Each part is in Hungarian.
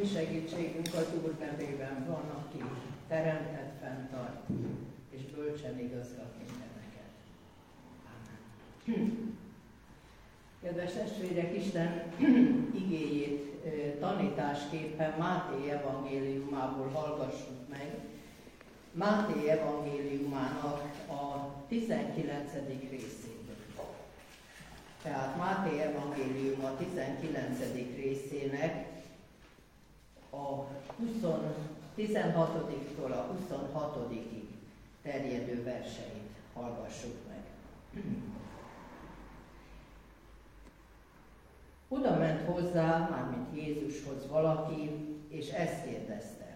Mi segítségünk az Úr nevében van, aki teremtett, fenntart, és bölcsen igazgat mindeneket. Amen. Kedves testvérek, Isten igéjét tanításképpen Máté evangéliumából hallgassuk meg. Máté evangéliumának a 19. részéből. Tehát Máté evangélium a 19. részének a 16-tól a 26-ig terjedő verseit hallgassuk meg. Oda ment hozzá, mármint Jézushoz valaki, és ezt kérdezte: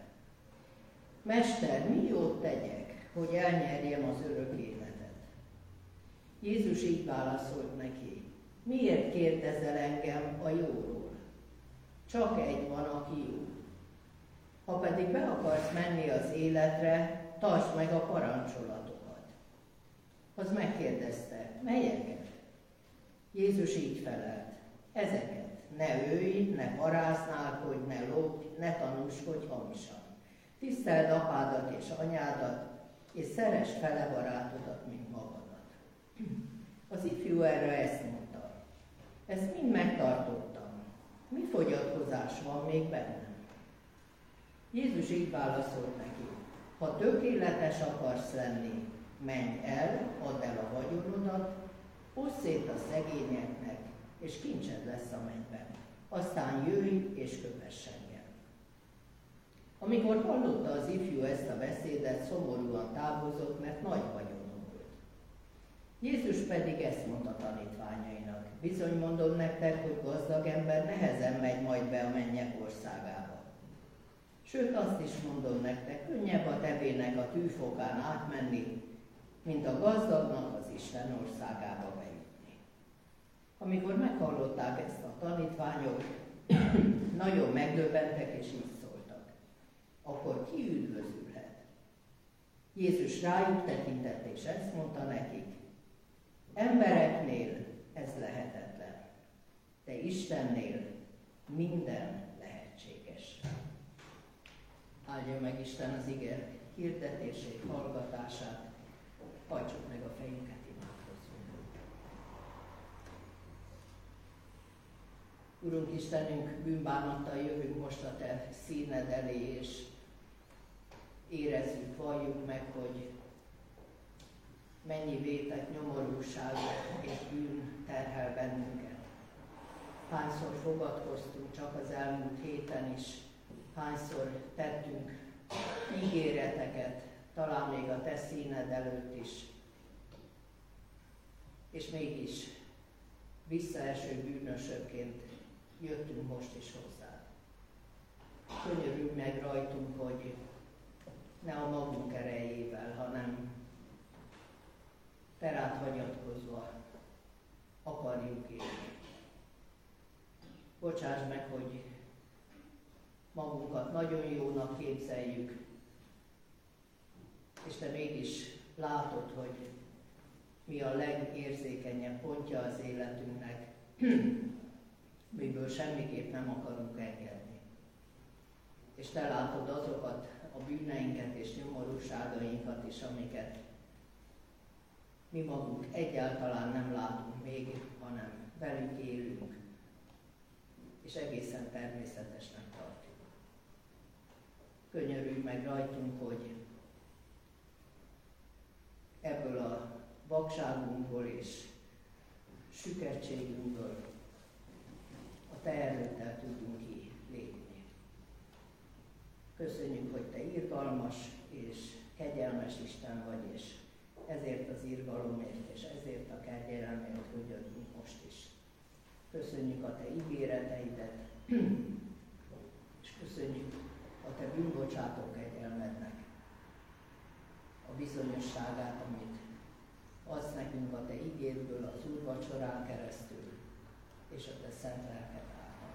Mester, mi jót tegyek, hogy elnyerjem az örök életet? Jézus így válaszolt neki: Miért kérdezel engem a jóról? Csak egy van, aki jó. Ha pedig be akarsz menni az életre, tartsd meg a parancsolatokat. Az megkérdezte: Melyeket? Jézus így felelt: Ezeket. Ne ölj, ne paráználkodj, ne lopj, ne tanúskodj hamisan. Tiszteld apádat és anyádat, és szeresd fele barátodat, mint magadat. Az ifjú erre ezt mondta: Ezt mind megtartottam. Mi fogyatkozás van még bennem? Jézus így válaszolt neki: Ha tökéletes akarsz lenni, menj el, add el a vagyonodat, oszd szét a szegényeknek, és kincsed lesz a mennyben. Aztán jöjj és kövess engem. Amikor hallotta az ifjú ezt a beszédet, szomorúan távozott, mert nagy vagyona volt. Jézus pedig ezt mondta tanítványainak: Bizony mondom nektek, hogy gazdag ember nehezen megy majd be a mennyek országába. Sőt, azt is mondom nektek, könnyebb a tevének a tűfokán átmenni, mint a gazdagnak az Isten országába bejutni. Amikor meghallották ezt a tanítványok, nagyon megdöbbentek és így szóltak: Akkor ki üdvözülhet? Jézus rájuk tekintett és ezt mondta nekik: Embereknél ez lehetetlen, de Istennél minden lehetséges. Áldja meg Isten az ige hirdetését, hallgatását, hajtsuk meg a fejünket, imádkozzunk. Urunk Istenünk, bűnbánattal jövünk most a Te színed elé, és érezzük, valljuk meg, hogy mennyi vétek, nyomorúság és bűn terhel bennünket. Hányszor fogadkoztunk csak az elmúlt héten is, hányszor tettünk ígéreteket, talán még a Te színed előtt is, és mégis visszaeső bűnösökként jöttünk most is hozzád. Könyörülj meg rajtunk, hogy ne a magunk erejével, hanem Te rád hagyatkozva akarjuk élni. Bocsáss meg, hogy magunkat nagyon jónak képzeljük, és Te mégis látod, hogy mi a legérzékenyebb pontja az életünknek, miből semmiképp nem akarunk engedni. És Te látod azokat a bűneinket és nyomorúságainkat is, amiket mi magunk egyáltalán nem látunk még, hanem velük élünk, és egészen természetesnek tartjuk. Könyörülj meg rajtunk, hogy ebből a vakságunkból és sükertségünkből a Te erőddel tudjunk kilépni. Köszönjük, hogy Te irgalmas és kegyelmes Isten vagy, és ezért az irgalomért és ezért a kegyelmért könyörgünk most is. Köszönjük a Te ígéreteidet, és köszönjük a Te bűnbocsátó kegyelmednek a bizonyosságát, amit adsz nekünk a Te ígédből az úrvacsorán keresztül, és a Te szent lelked által.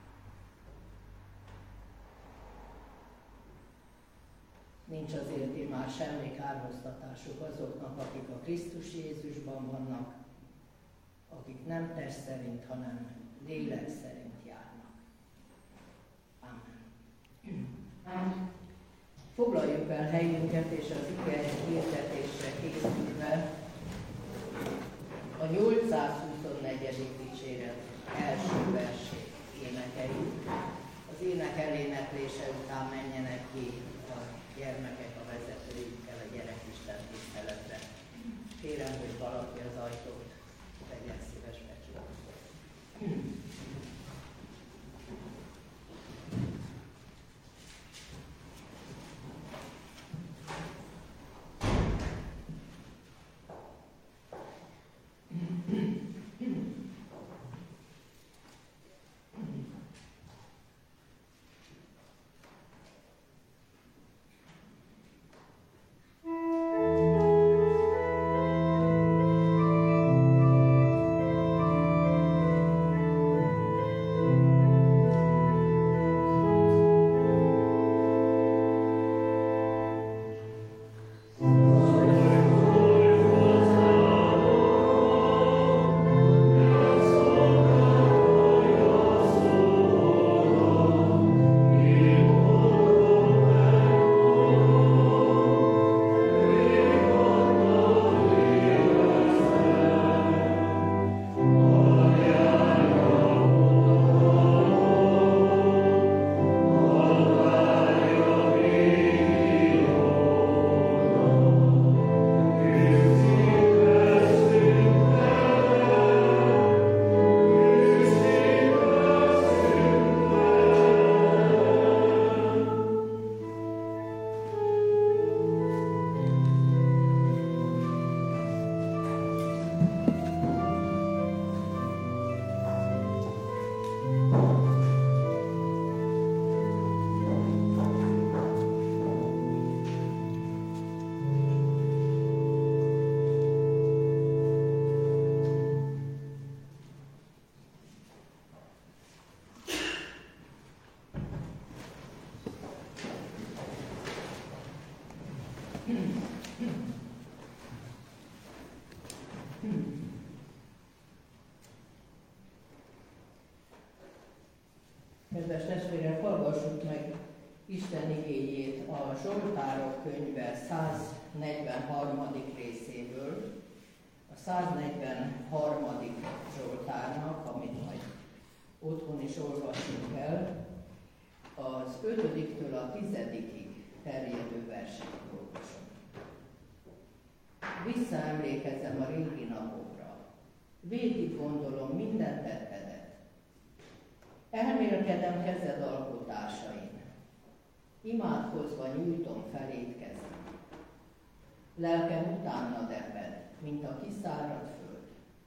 Nincs azért már semmi kárhoztatásuk azoknak, akik a Krisztus Jézusban vannak, akik nem test szerint, hanem lélek szerint járnak. Amen. Foglaljuk el helyünket, és az ige hirdetésre készülve a 824. dicséret első versét énekeljük. Az ének eléneklése után menjenek ki a gyermekek a vezetőikkel a gyerekisten tiszteletre. Kérem, hogy valaki az ajtót legyen szíves becsukni. Kedves testvérek, hallgassuk meg Isten igéjét a Zsoltárok könyve 143. részéből, a 143. Zsoltárnak, amit majd otthon is olvassunk el, az 5-től a 10-ig terjedő verset olvasom. Visszaemlékezem a régi napokra, végig gondolom minden tettedet. Elmélkedem kezed alkotásain, imádkozva nyújtom feléd kezem. Lelkem utána deped, mint a kiszáradt föld.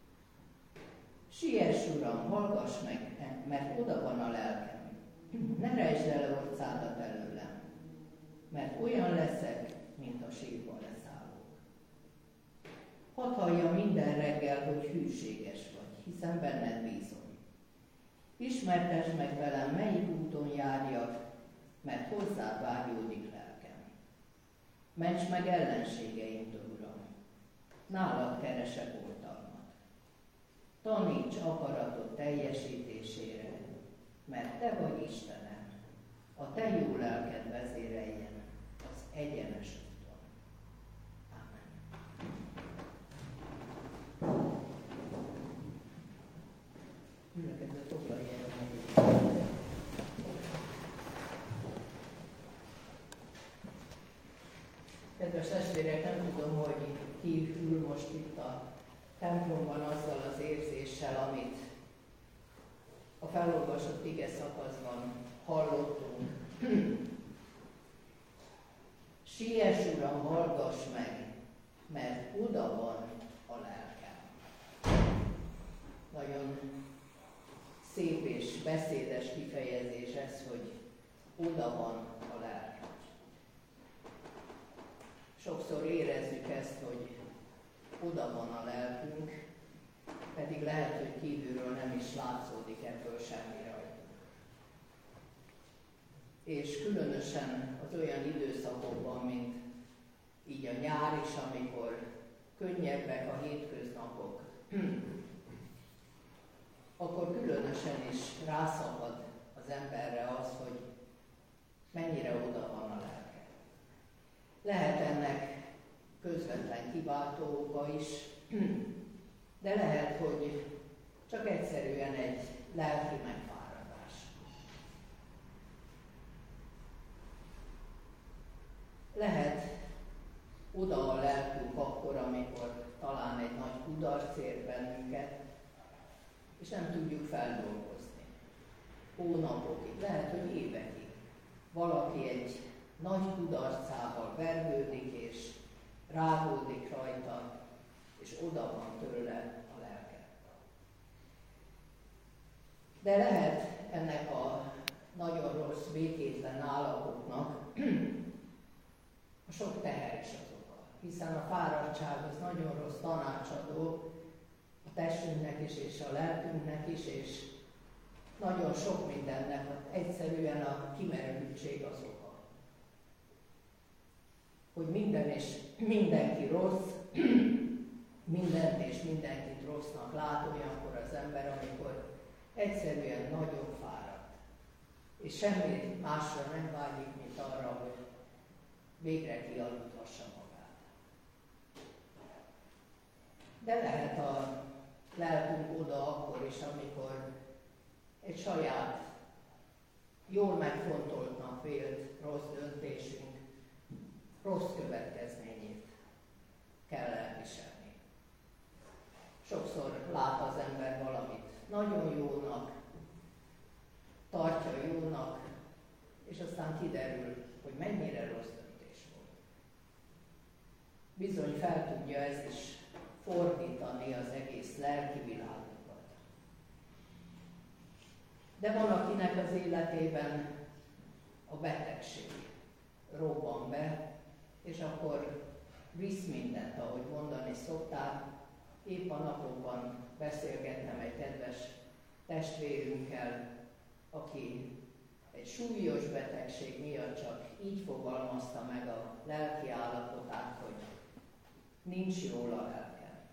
Siess, Uram, hallgass meg, mert oda van a lelkem. Ne rejtsd el orcádat előlem, mert olyan leszek, mint a sírba leszállók. Hadd halljam minden reggel, hogy hűséges vagy, hiszen benned bízom. Ismertesd meg velem, melyik úton járjak, mert hozzád vágyódik lelkem. Ments meg ellenségeimtől, Uram, nálad keresek oltalmat. Taníts akaratot teljesítésére, mert Te vagy Istenem, a Te jó lelked vezéreljen az egyenes úton. Amen. Gyülekezet, foglalj el a helyét. Kedves testvérek, nem tudom, hogy ki ül most itt a templomban azzal az érzéssel, amit a felolvasott ige szakaszban hallottunk. Siess, Uram, hallgass meg, mert oda van a lelkem. Nagyon szép és beszédes kifejezés ez, hogy oda van a lelkem. Sokszor érezzük ezt, hogy oda van a lelkünk, pedig lehet, hogy kívülről nem is látszódik ebből semmi rajta. És különösen az olyan időszakokban, mint így a nyár is, amikor könnyebbek a hétköznapok, akkor különösen is rászakad az emberre az, hogy mennyire oda van a lelke. közvetlen kiváltó oka is, de lehet, hogy csak egyszerűen egy lelki megfáradás. Lehet oda a lelkünk akkor, amikor talán egy nagy kudarc ér bennünket, és nem tudjuk feldolgozni. Hónapokig, lehet, hogy évekig. Valaki egy nagy kudarcával vergődik, és rágódik rajta, és oda van tőle a lelke. De lehet ennek a nagyon rossz, békétlen állapotnak a sok teher is az oka, hiszen a fáradtság az nagyon rossz tanácsadó a testünknek is, és a lelkünknek is, és nagyon sok mindennek egyszerűen a kimerültség az oka. Hogy minden és mindenki rossz, mindent és mindenkit rossznak lát olyankor az ember, amikor egyszerűen nagyon fáradt. És semmi másra nem vágyik, mint arra, hogy végre kialudhassa magát. De lehet a lelkünk oda akkor is, amikor egy saját, jól megfontoltnak vélt rossz döntésünk rossz következményét kell elviselni. Sokszor lát az ember valamit nagyon jónak, tartja jónak, és aztán kiderül, hogy mennyire rossz döntés volt. Bizony fel tudja ez is fordítani az egész lelki világot. De van, akinek az életében a betegség robban be, és akkor visz mindent, ahogy mondani szokták. Épp a napokban beszélgettem egy kedves testvérünkkel, aki egy súlyos betegség miatt csak így fogalmazta meg a lelki állapotát, hogy nincs jól a lelkem.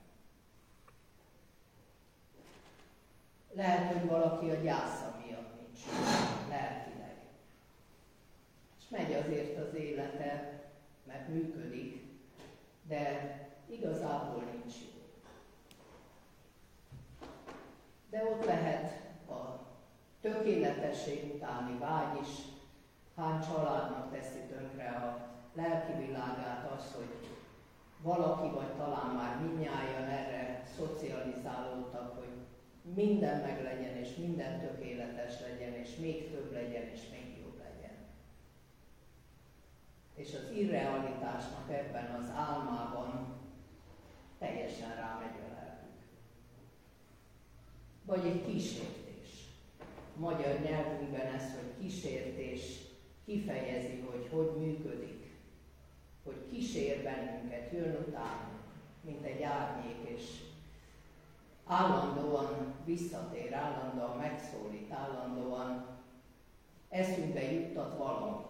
Lehet, hogy valaki a gyásza miatt nincs jól lelkileg. És megy azért az élete, mert működik, de igazából nincs jó. De ott lehet a tökéletesség utáni vágy is, hány családnak teszi tönkre a lelki világát az, hogy valaki, vagy talán már mindnyájan erre szocializálódtak, hogy minden meglegyen, és minden tökéletes legyen, és még több legyen, és még jobb legyen. És az irrealitásnak ebben az álmában teljesen rámegy a lelkük. Vagy egy kísértés. A magyar nyelvünkben ez, hogy kísértés kifejezi, hogy hogy működik. Hogy kísér bennünket, jön utánunk, mint egy árnyék, és állandóan visszatér, állandóan megszólít, állandóan eszünkbe juttat valamit.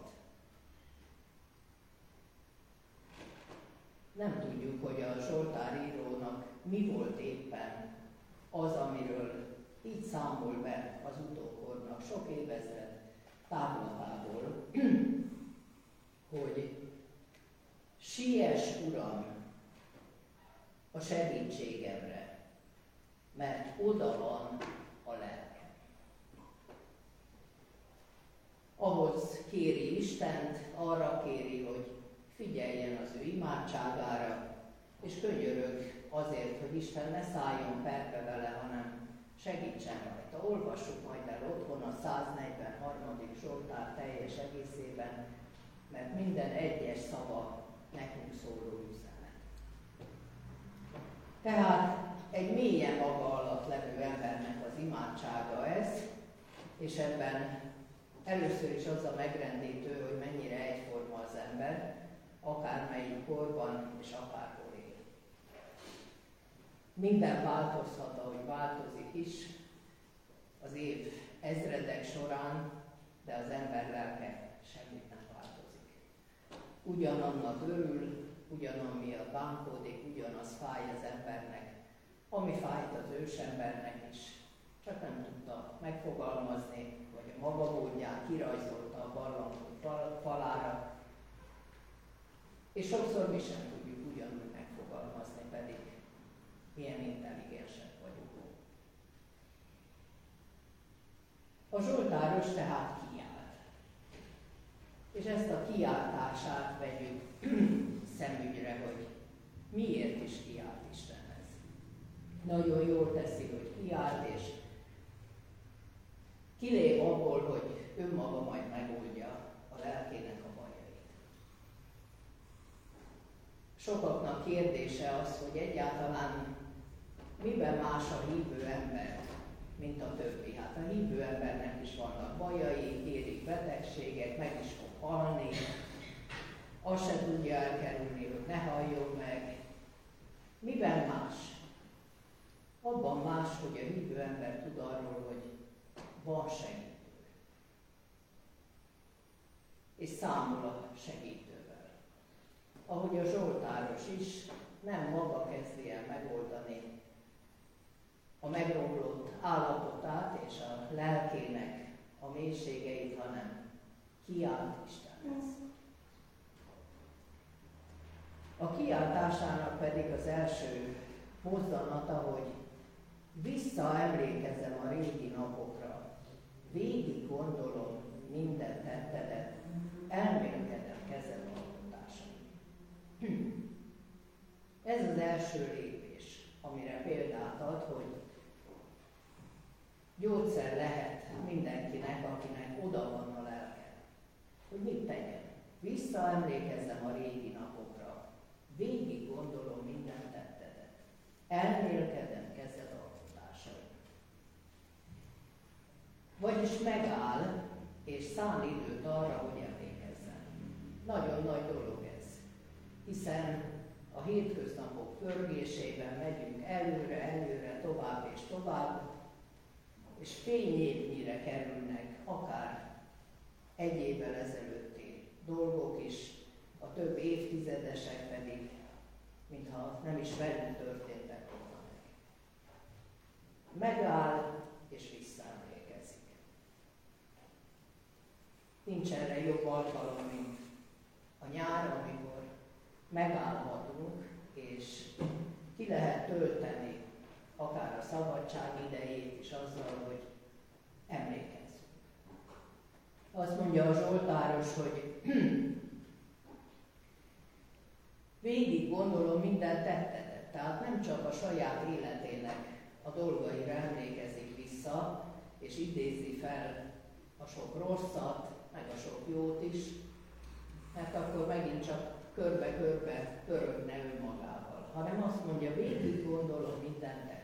Nem tudjuk, hogy a Zsoltár írónak mi volt éppen az, amiről így számol be az utókornak sok évezred távlatából, hogy siess, Uram, a segítségemre, mert oda van a lelkem. Ahhoz kéri Istent, arra kéri, hogy figyeljen az ő imádságára, és könyörög azért, hogy Isten ne szálljon perbe vele, hanem segítsen rajta. Olvassuk majd el otthon a 143. Zsoltár teljes egészében, mert minden egyes szava nekünk szóló üzenet. Tehát egy mélyen maga alatt levő embernek az imádsága ez, és ebben először is az a megrendítő, hogy mennyire egyforma az ember, akármelyik korban és akárhol él. Minden változhat, ahogy változik is az év ezredek során, de az ember lelke semmit nem változik. Ugyanannak örül, ugyanamiatt bánkódik, ugyanaz fáj az embernek, ami fájt az ősembernek is, csak nem tudta megfogalmazni, vagy a maga módján kirajzolta a barlangot falára, és sokszor mi sem tudjuk ugyanúgy megfogalmazni. alkalmazni, pedig milyen intelligensek vagyunk. A zsoltáros tehát kiált. És ezt a kiáltását vegyük szemügyre, hogy miért is kiált Istenhez. Nagyon jól teszi, hogy kiált, és kilép abból, hogy önmaga majd megoldja a lelkének a bajait. Sokaknak kérdése az, hogy egyáltalán miben más a hívő ember, mint a többi. Hát a hívő embernek is vannak bajai, érik betegségek, meg is fog halni, azt se tudja elkerülni, hogy ne halljon meg. Miben más? Abban más, hogy a hívő ember tud arról, hogy van segítő. És számol a segítővel. Ahogy a zsoltáros is nem maga kezdi el megoldani a megromlott állapotát és a lelkének a mélységeit, hanem kiált Istenhez. A kiáltásának pedig az első mozzanata, hogy visszaemlékezem a régi napokra, végig gondolom minden tettedet, elmélkedem kezem alkotásaim. Ez az első lépés, amire példát ad, hogy gyógyszer lehet mindenkinek, akinek oda van a lelke. Hogy mit tegyen? Visszaemlékezzem a régi napokra, végig gondolom minden tettedet, elmélkedem kezed alkotásaim. Vagyis megáll és szán időt arra, hogy emlékezzen. Nagyon nagy dolog ez, hiszen a hétköznapok pörgésében megyünk előre, tovább és tovább, és fényévnyire kerülnek akár egy évvel ezelőtti dolgok is, a több évtizedesek pedig, mintha nem is velünk történtek volna meg. Megáll és visszaemlékezik. Nincs erre jobb alkalom, mint a nyár, amikor megállhatunk, és ki lehet tölteni akár a szabadság idejét is azzal, hogy emlékezzünk. Azt mondja a zsoltáros, hogy végig gondolom minden tettedet, tehát nem csak a saját életének a dolgaira emlékezik vissza, és idézi fel a sok rosszat, meg a sok jót is, mert akkor megint csak körbe-körbe pörögne önmagával, hanem azt mondja, végig gondolom minden tettedet.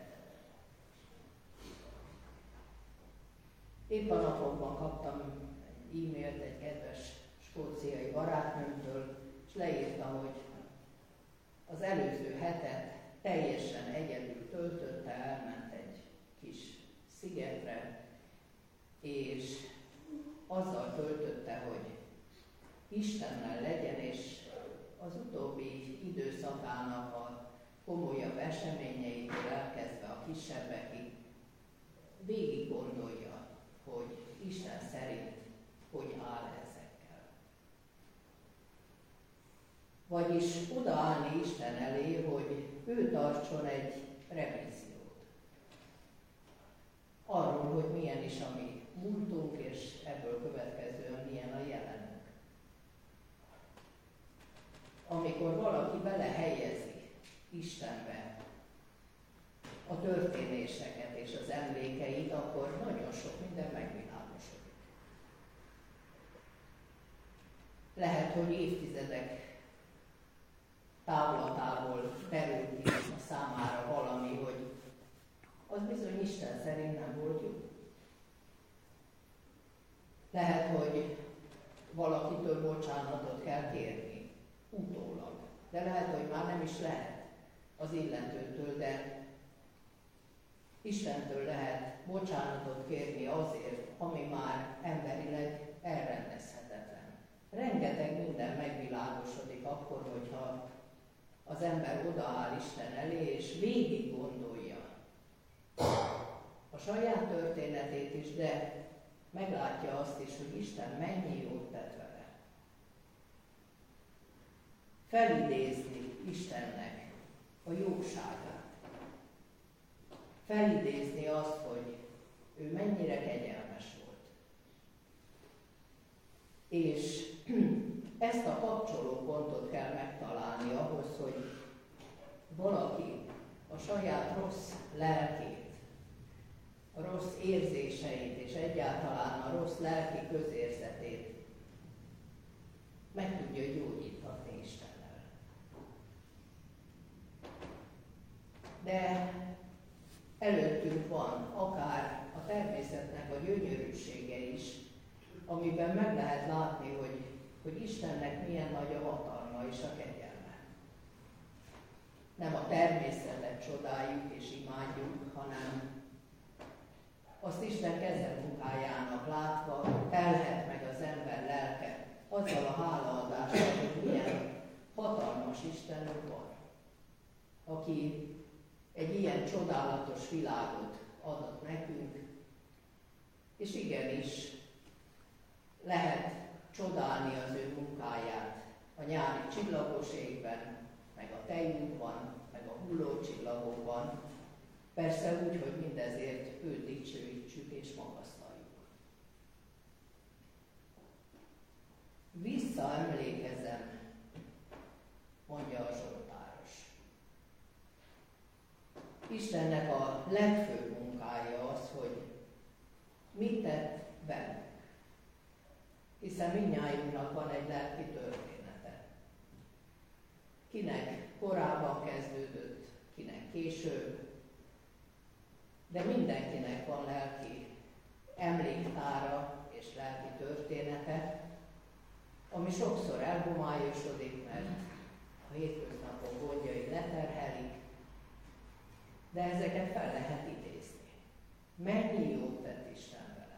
Épp a napokban kaptam e-mailt egy kedves skóciai barátnőmtől, és leírta, hogy az előző hetet teljesen egyedül töltötte, elment egy kis szigetre, és azzal töltötte, hogy Istennel legyen, és az utóbbi időszakának a komolyabb eseményeitől elkezdve a kisebbekig végig gondolja, hogy Isten szerint hogy áll ezekkel. Vagyis odaállni Isten elé, hogy ő tartson egy revíziót. Arról, hogy milyen is a mi múltunk, és ebből következően milyen a jelenünk. Amikor valaki belehelyezi Istenbe a történéseket és az emlékeit, akkor nagyon sok minden megvilágosodik. Lehet, hogy évtizedek távlatából terül ki a számára valami, hogy az bizony Isten szerint nem volt jó. Lehet, hogy valakitől bocsánatot kell kérni, utólag. De lehet, hogy már nem is lehet az illetőtől, de Istentől lehet bocsánatot kérni azért, ami már emberileg elrendezhetetlen. Rengeteg minden megvilágosodik akkor, hogyha az ember odaáll Isten elé, és végig gondolja a saját történetét is, de meglátja azt is, hogy Isten mennyi jót tett vele. Felidézni Istennek a jóságát. Felidézni azt, hogy ő mennyire kegyelmes volt. És ezt a kapcsolópontot kell megtalálni ahhoz, hogy valaki a saját rossz lelkét, a rossz érzéseit és egyáltalán a rossz lelki közérzetét meg tudja gyógyítani Istennel. De előttünk van akár a természetnek a gyönyörűsége is, amiben meg lehet látni, hogy Istennek milyen nagy a hatalma és a kegyelme. Nem a természetet csodáljuk és imádjuk, hanem azt Isten kezemunkájának látva telhet meg az ember lelke azzal a hálaadással, hogy milyen hatalmas Istenünk van, aki egy ilyen csodálatos világot adott nekünk, és igenis lehet csodálni az ő munkáját a nyári csillagos égben, meg a tejútban, meg a hulló csillagokban, persze úgy, hogy mindezért őt dicsőítsük és magasztaljuk. Visszaemlékezem, mondja a zsoltáros. Istennek a legfőbb munkája az, hogy mit tett bennünk. Hiszen mindnyájunknak van egy lelki története. Kinek korábban kezdődött, kinek később, de mindenkinek van lelki emléktára és lelki története, ami sokszor elhomályosodik, mert a hétköznapok gondjai leterhelik, de ezeket fel lehet idézni. Mennyi jót tett Isten velem.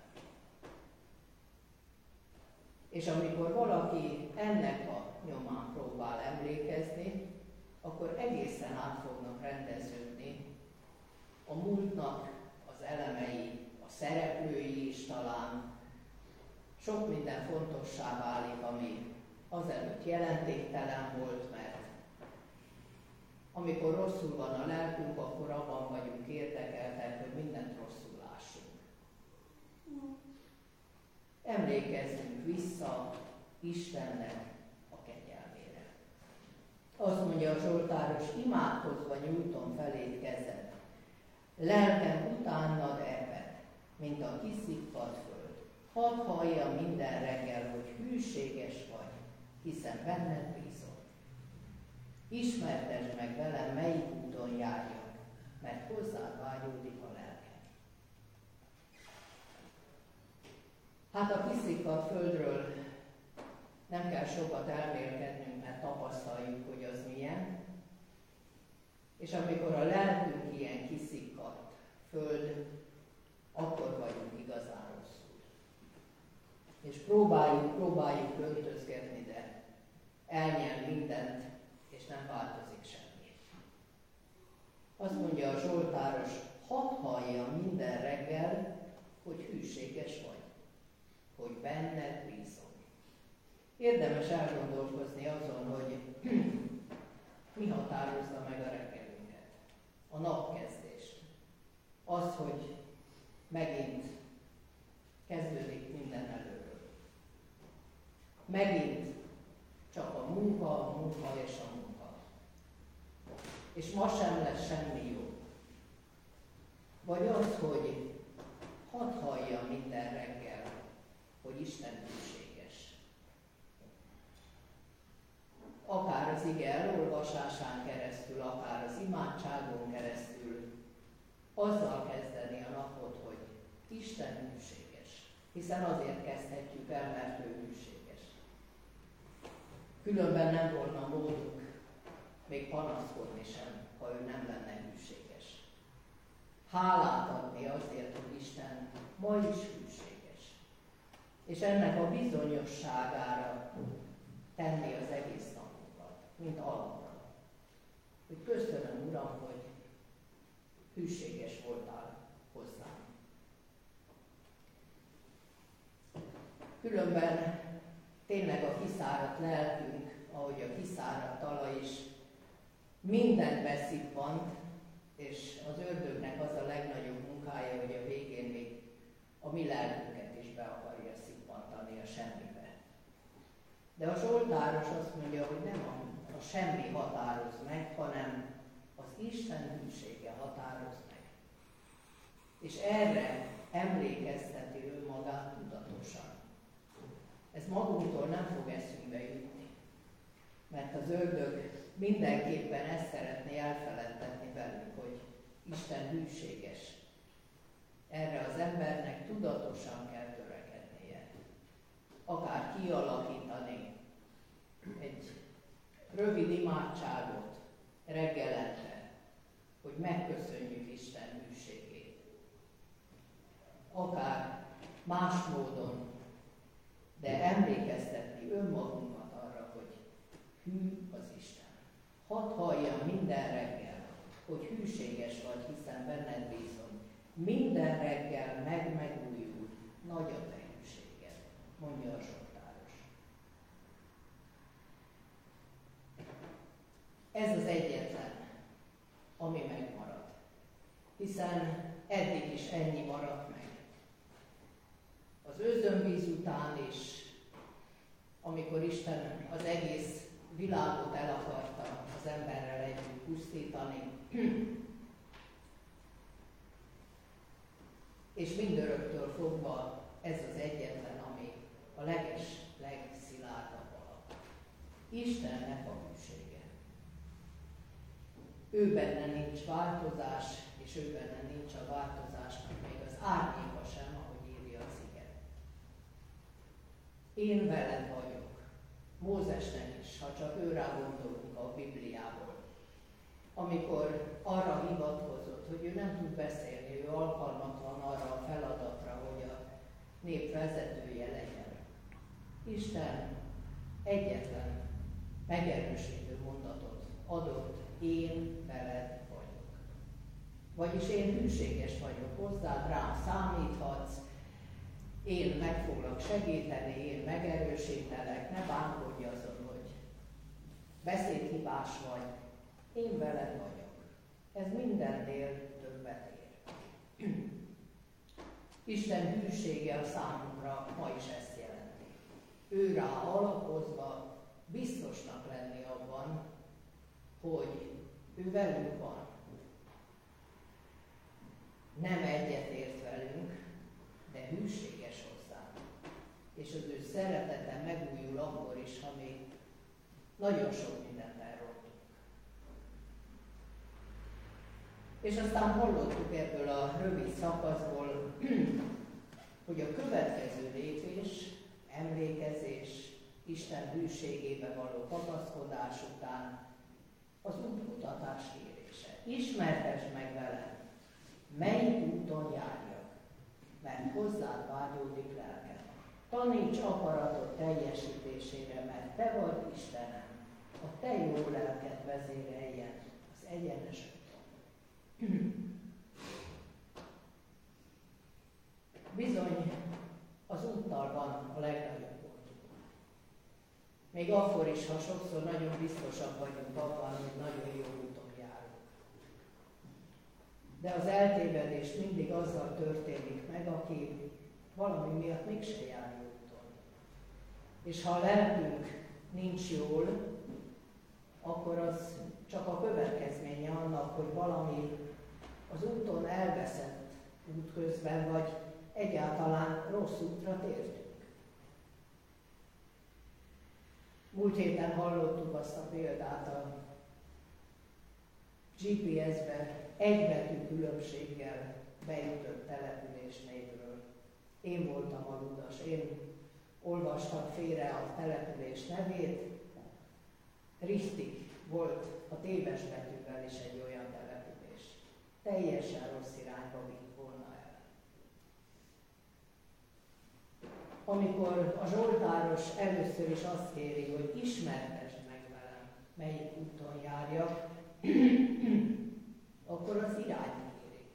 És amikor valaki ennek a nyomán próbál emlékezni, akkor egészen át fognak rendeződni a múltnak az elemei, a szereplői is talán. Sok minden fontossá válik, ami azelőtt jelentéktelen volt, mert amikor rosszul van a lelkünk, akkor abban vagyunk érdekeltek, hogy mindent rosszul lássunk. Emlékezzünk vissza Istennek a kegyelmére. Azt mondja a zsoltáros, imádkozva nyújtom feléd kezed. Lelkem utánad ered, mint a kiszippadt föld. Hadd halljam minden reggel, hogy hűséges vagy, hiszen benned bízom. Ismertesd meg velem, melyik úton járjak, mert hozzád vágyódik a lelkem. Hát a kiszippadt földről nem kell sokat elmélkednünk, mert tapasztaljuk, hogy az milyen. És amikor a lelkünk ilyen kiszippadt föld, akkor vagyunk igazán rosszul. És próbáljuk öntözgetni, de elnyel mindent, és nem változik semmi. Azt mondja a zsoltáros, hadd halljam minden reggel, hogy hűséges vagy, hogy benned bízom. Érdemes elgondolkozni azon, hogy mi határozza meg a reggelünket, a napkezdést. Az, hogy megint kezdődik minden előről. Megint csak a munka és a munka. És ma sem lesz semmi jó. Vagy az, hogy hadd halljam minden reggel, hogy Isten hűséges. Akár az ige elolvasásán keresztül, akár az imádságon keresztül, azzal kezdeni a napot, hogy Isten hűséges. Hiszen azért kezdhetjük el, mert ő hűséges. Különben nem volna módunk még panaszkodni sem, ha ő nem lenne hűséges. Hálát adni azért, hogy Isten ma is hűséges. És ennek a bizonyosságára tenni az egész napunkat, mint alapra. Hogy köszönöm, Uram, hogy hűséges voltál hozzám. Különben tényleg a kiszáradt lelkünk, ahogy a kiszáradt talaj is, mindent beszippant, és az ördögnek az a legnagyobb munkája, hogy a végén még a mi lelkünket is be akarja szippantani a semmibe. De a Zsoltáros azt mondja, hogy nem a semmi határoz meg, hanem az Isten hűsége határoz meg. És erre emlékezteti ő magát tudatosan. Ez magunktól nem fog eszünkbe jutni, mert az ördög mindenképpen ezt szeretné elfeledtetni velünk, hogy Isten hűséges. Erre az embernek tudatosan kell törekednie. Akár kialakítani egy rövid imádságot reggelente, hogy megköszönjük Isten hűségét. Akár más módon, de emlékeztetni önmagunkat arra, hogy hű az Isten. Hadd halljam minden reggel, hogy hűséges vagy, hiszen benned bízom. Minden reggel megújul, nagy a te hűséged, mondja a Zsoltáros. Ez az egyetlen, ami megmarad. Hiszen eddig is ennyi maradt meg. Az özönvíz után is, amikor Isten az egész világot el akarta az emberrel együtt pusztítani, és mindöröktől fogva ez az egyetlen, ami a legszilárdabb alap. Istennek a hűsége. Ő benne nincs változás, és ő benne nincs a változásnak még az árnyéka sem, ahogy írja az ige. Én veled vagyok. Mózesnek is, ha csak őrá gondolunk a Bibliából. Amikor arra hivatkozott, hogy ő nem tud beszélni, ő alkalmatlan arra a feladatra, hogy a nép vezetője legyen. Isten egyetlen megerősítő mondatot adott, én veled vagyok. Vagyis én hűséges vagyok hozzád, rám számíthatsz, én meg foglak segíteni, én megerősítelek, ne bánkodj azon, hogy beszédhibás vagy, én veled vagyok. Ez mindennél többet ér. Isten hűsége a számunkra ma is ezt jelenti. Ő rá alapozva biztosnak lenni abban, hogy ő velünk van. Nem egyetért velünk, de hűséges hozzánk. És az ő szeretete megújul akkor is, ha még nagyon sok mindent elrontunk. És aztán hallottuk ebből a rövid szakaszból, hogy a következő lépés, emlékezés, Isten hűségébe való kapaszkodás után az útmutatás kérése. Ismertesd meg velem, melyik úton járjak, mert hozzád vágyódik lelkem. Taníts akaratot teljesítésére, mert te vagy Istenem, a te jó lelked vezéreljen az egyenes úton. Bizony, az úttal van a legnagyobb gondunk. Még akkor is, ha sokszor nagyon biztosak vagyunk abban, hogy nagyon jó úton járunk. De az eltévedés mindig azzal történik meg, aki valami miatt mégse jár jó úton. És ha a lelkünk nincs jól, akkor az csak a következménye annak, hogy valami az úton elveszett útközben, vagy egyáltalán rossz útra tértünk. Múlt héten hallottuk azt a példát a GPS-be egybetű különbséggel bejutott település névről. Én voltam a ludas, én olvastam félre a település nevét, Richtig volt a téves betűvel is egy olyan település. Teljesen rossz irányba vitt volna el. Amikor a Zsoltáros először is azt kéri, hogy ismertesd meg velem, melyik úton járjak, akkor az irányt kéri.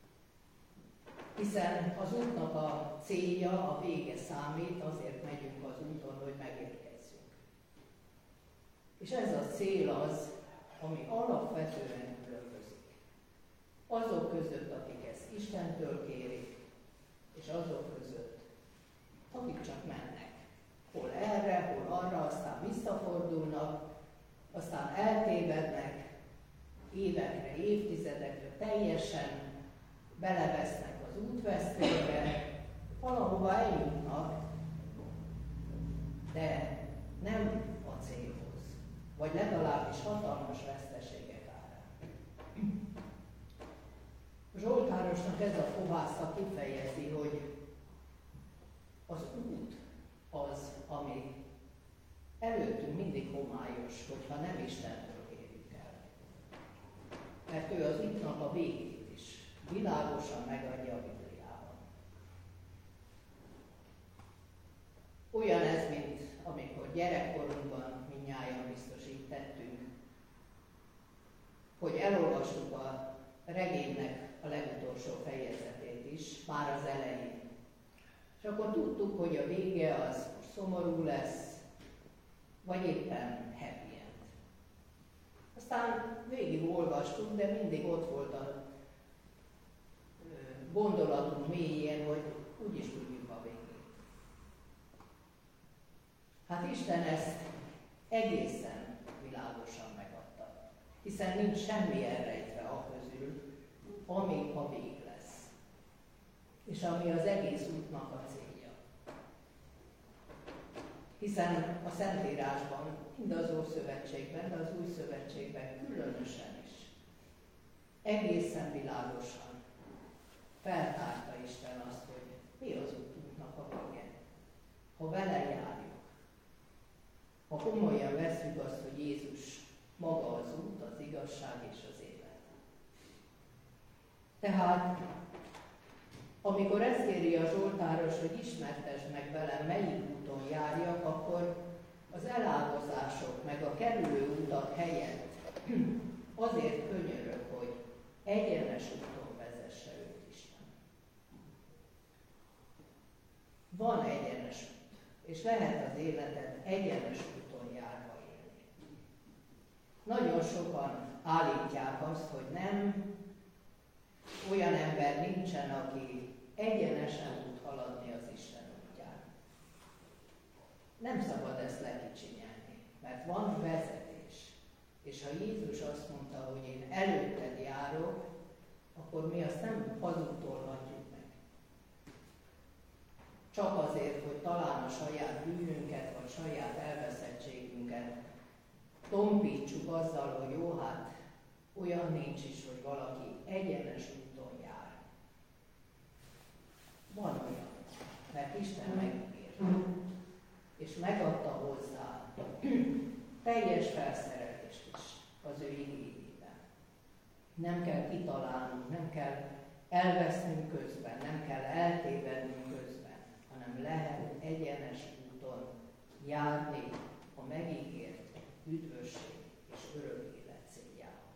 Hiszen az útnak a célja, a vége számít, azért megyünk az úton, hogy megérkezzünk. És ez a cél az, ami alapvetően különbözik. Azok között, akik ezt Istentől kérik, és azok között, akik csak mennek. Hol erre, hol arra, aztán visszafordulnak, aztán eltévednek, évekre, évtizedekre teljesen belevesznek az útvesztőbe, valahova eljutnak, de nem a célhoz, vagy legalábbis hatalmas veszteségek árán. Zsoltárosnak ez a fohászta kifejezi, hogy az út az, ami előttünk mindig homályos, hogyha nem Istentől kérjük el. Mert ő az útnak a végét is világosan megadja a Bibliában. Olyan ez, mint amikor gyerekkorunkban mindnyájan biztos így tettünk, hogy elolvastuk a regénynek a legutolsó fejezetét is, már az elején. És akkor tudtuk, hogy a vége az szomorú lesz, vagy éppen happy end. Aztán végig olvastuk, de mindig ott volt a gondolatunk mélyén, hogy úgyis tudjuk a végét. Hát Isten ezt egészen világosan megadta, hiszen nincs semmi elrejtve a közül, ami a vég lesz, és ami az egész útnak a célja. Hiszen a Szentírásban, mind az Ószövetségben, de az Új Szövetségben különösen is egészen világosan feltárta Isten azt, hogy mi az útunknak a vége. Ha vele járjuk, ha komolyan vesszük azt, hogy Jézus maga az út, az igazság és az élet. Tehát, amikor ezt kéri a Zsoltáros, hogy ismertesd meg velem, melyik úton járjak, akkor az eláldozások meg a kerülő utak helyett azért könyörök, hogy egyenes úton vezesse őt Isten. Van egyenes út, és lehet az életet egyenes úton járva élni. Nagyon sokan állítják azt, hogy nem, olyan ember nincsen, aki egyenesen tud haladni az Isten útján. Nem szabad ezt lekicsinyelni, mert van vezetés. És ha Jézus azt mondta, hogy én előtted járok, akkor mi azt nem hazudtolhatjuk meg. Csak azért, hogy talán a saját bűnünket, vagy saját elveszettségünket tompítsuk azzal, hogy jó, hát olyan nincs is, hogy valaki egyenes úton jár. Van olyan, mert Isten megígérte, és megadta hozzá teljes felszerelést is az ő igényében. Nem kell kitalálnunk, nem kell elvesznünk közben, nem kell eltévednünk közben, hanem lehet egyenes úton járni a megígért üdvösség és örök élet céljához.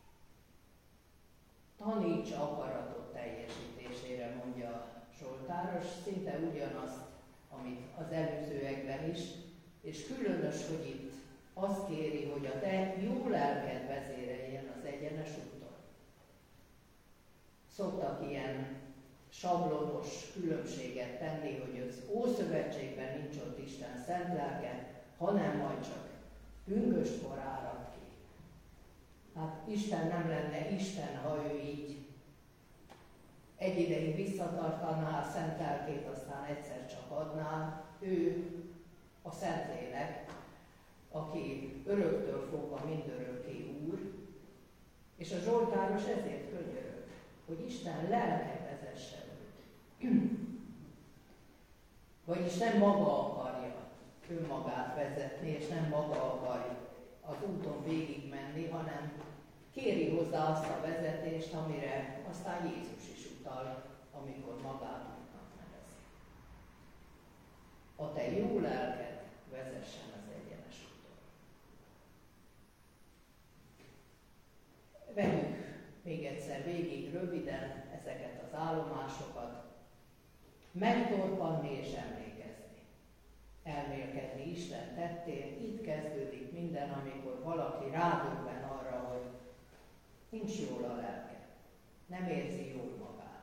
Taníts akaratot teljesítésére, mondja Zsoltáros, szinte ugyanazt, amit az előzőekben is, és különös, hogy itt azt kéri, hogy a te jó lelked vezéreljen az egyenes úton. Szoktak ilyen sablonos különbséget tenni, hogy az Ószövetségben nincs ott Isten szent lelke, hanem majd csak pünköstkor árad ki. Hát Isten nem lenne Isten, ha ő így egy ideig visszatartaná a szent lelkét, aztán egyszer csak adná. Ő a Szentlélek, aki öröktől fogva mindörökké Úr, és a Zsoltáros ezért könyörög, hogy Isten lelke vezesse őt. Vagyis nem maga akarja önmagát vezetni, és nem maga akar az úton végigmenni, hanem kéri hozzá azt a vezetést, amire aztán Jézus is utal, amikor magát útnak nevezi. A te jó lelked vezessen az egyenes úton. Vegyük még egyszer végig röviden ezeket az állomásokat, megtorpanni és emlékezni. Elmélkedni Isten tettén, itt kezdődik minden, amikor valaki rádöbben arra, nincs jól a lelke, nem érzi jól magát.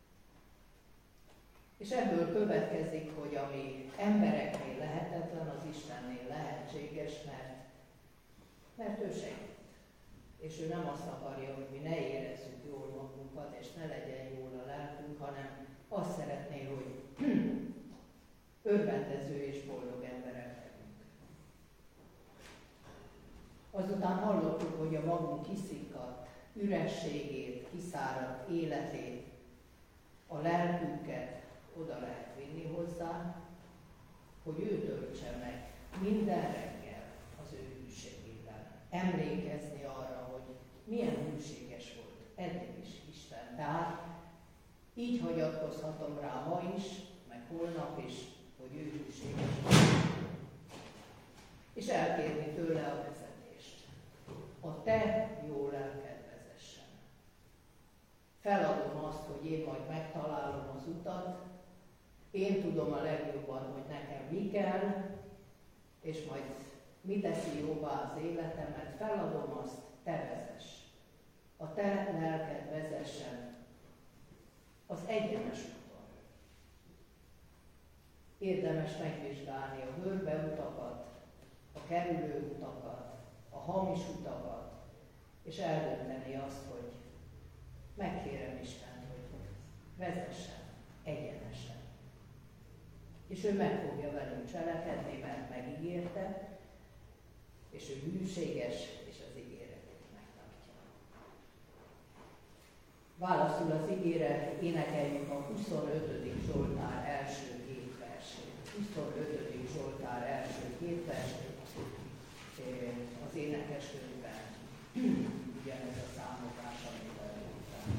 És ebből következik, hogy ami embereknél lehetetlen, az Istennél lehetséges, mert ő segít. És ő nem azt akarja, hogy mi ne érezzük jól magunkat, és ne legyen jól a lelkünk, hanem azt szeretné, hogy örvendező és boldog emberek legyünk. Azután hallottuk, hogy a magunk kiszikadt ürességét, kiszáradt életét, a lelkünket oda lehet vinni hozzá, hogy ő töltse meg minden reggel az ő hűségével. Emlékezni arra, hogy milyen hűséges volt eddig is Isten. Tehát így hagyatkozhatom rá ma is, meg holnap is, hogy ő hűséges volt. És elkérni tőle a vezetést. A te jó lelked vezessen. Feladom azt, hogy én majd megtalálom az utat, én tudom a legjobban, hogy nekem mi kell, és majd mi teszi jóvá az életemet, feladom azt, te vezess. A te lelked vezessen az egyenes úton. Érdemes megvizsgálni a görbeutakat, a kerülő utakat, a hamis utakat, és eldönteni azt, hogy megkérem Istent, hogy vezessen egyenesen. És ő meg fogja velünk cselekedni, mert megígérte, és ő hűséges, és az ígéretét megtartja. Válaszul az ígére énekeljük a 25. Zsoltár első 2 versét. 25. Zsoltár első 2 versét az énekeskönyvben. Ugyanez a számozás, amit előttem.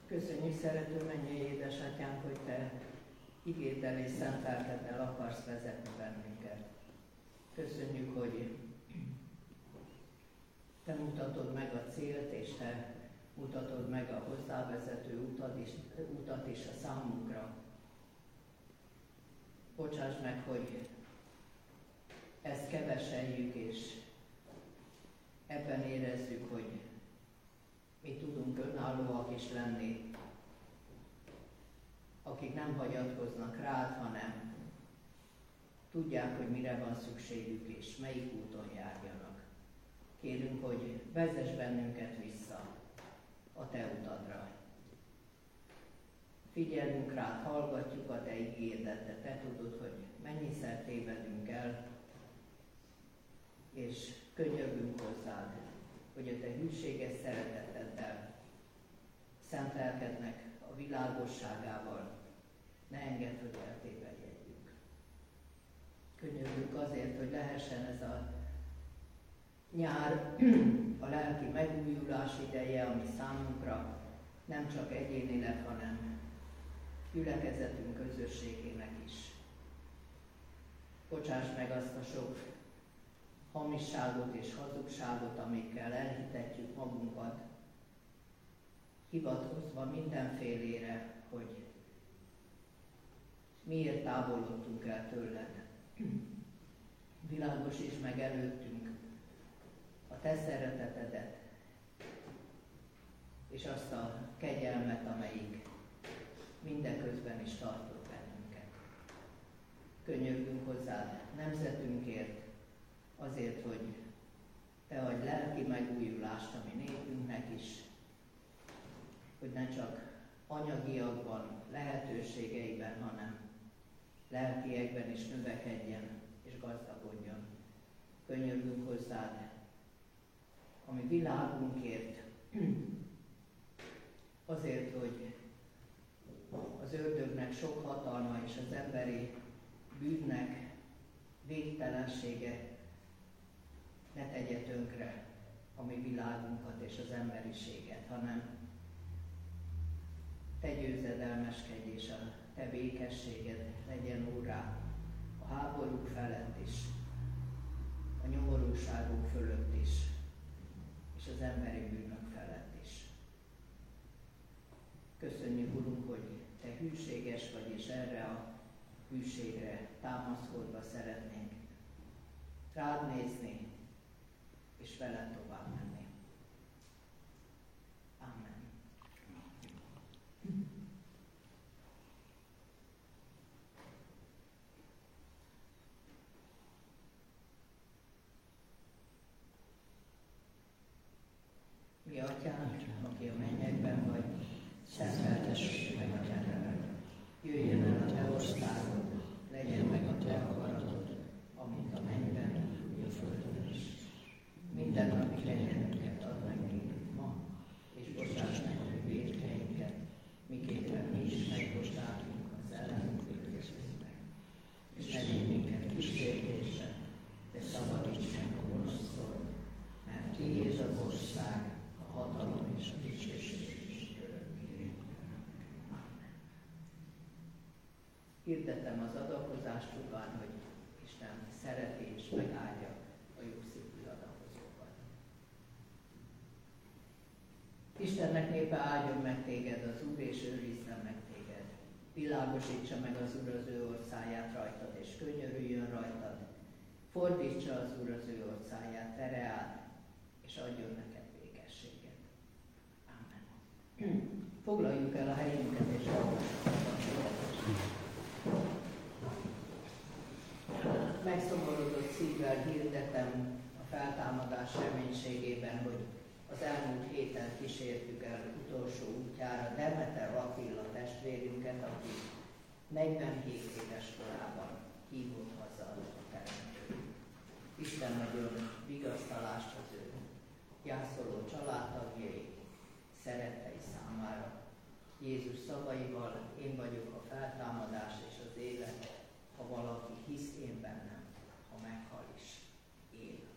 Köszönjük, szerető mennyei édesatyánk, hogy Te igéddel és szent lelkeddel akarsz vezetni bennünket. Köszönjük, hogy Te mutatod meg a célt, és Te mutatod meg a hozzávezető utat is a számunkra. Bocsáss meg, hogy ezt keveseljük, és ebben érezzük, hogy mi tudunk önállóak is lenni, akik nem hagyatkoznak rád, hanem tudják, hogy mire van szükségük, és melyik úton járjanak. Kérünk, hogy vezess bennünket vissza a Te utadra. Figyelünk rád, hallgatjuk a Te igédet, de Te tudod, hogy mennyiszer tévedünk el, és könyörgünk hozzád, hogy a Te hűséges szereteteddel, szent lelkednek a világosságával ne engedd, hogy eltévedjünk. Könyörgünk azért, hogy lehessen ez a nyár, a lelki megújulás ideje, ami számunkra nem csak egyénileg, hanem gyülekezetünk közösségének is. Bocsáss meg azt a sok hamisságot és hazugságot, amikkel elhitetjük magunkat, hivatkozva mindenfélére, hogy miért távolodtunk el tőled. Világosíts meg előttünk a Te szeretetedet, és azt a kegyelmet, amelyik mindeközben is tartott bennünket. Könyörgünk hozzád nemzetünkért, azért, hogy Te adj lelki megújulást a mi népünknek is, hogy ne csak anyagiakban, lehetőségeiben, hanem lelkiekben is növekedjen és gazdagodjon. Könyörgünk hozzád a mi világunkért, azért, hogy az ördögnek sok hatalma és az emberi bűnnek végtelensége ne tegye tönkre a mi világunkat és az emberiséget, hanem Te győzedelmeskedj, és a Te békességed legyen órá a háborúk felett is, a nyomorúságok fölött is, és az emberi bűnök felett is. Köszönjük, Urunk, hogy Te hűséges vagy, és erre a hűségre támaszkodva szeretnénk rád nézni, és veled tovább menni. Amen. Mi Atyánk, aki a mennyekben vagy, szenteltessék meg a Te neved. Jöjjön el a Te országod, legyen meg a Te akaratod, amint a mennyben, úgy a földön is. Minden napi kenyerünket add meg nékünk ma, és bocsáss meg a mi vétkeinket, miképpen mi is megbocsátunk az ellenünk vétkezőknek. És ne vigy minket kísértésbe, de szabadíts meg a gonosztól, mert Tiéd az ország, a hatalom és a dicsőség is örökké. Amen. Hirdetem az adakozást csupán, hogy Isten szereti és megáldja a jó szívű adakozókat. Istennek népe, áldjon meg téged az Úr, és őrizzen meg téged. Világosítsa meg az Úr az ő orcáját rajtad, és könyörüljön rajtad. Fordítsa az Úr az ő orcáját te reád, és adjon neked békességet. Amen. Foglaljuk el a helyünket, és hallgassuk a hirdetést. Megszomorodott szívvel hirdetem a feltámadás reménységében, hogy az elmúlt héten kísértük el utolsó útjára Demeter Attila testvérünket, aki 47 éves korában hívott haza a teremtő. Isten nagyon vigasztalást az ő gyászoló családtagjai, szerettei számára. Jézus szavaival: én vagyok a feltámadás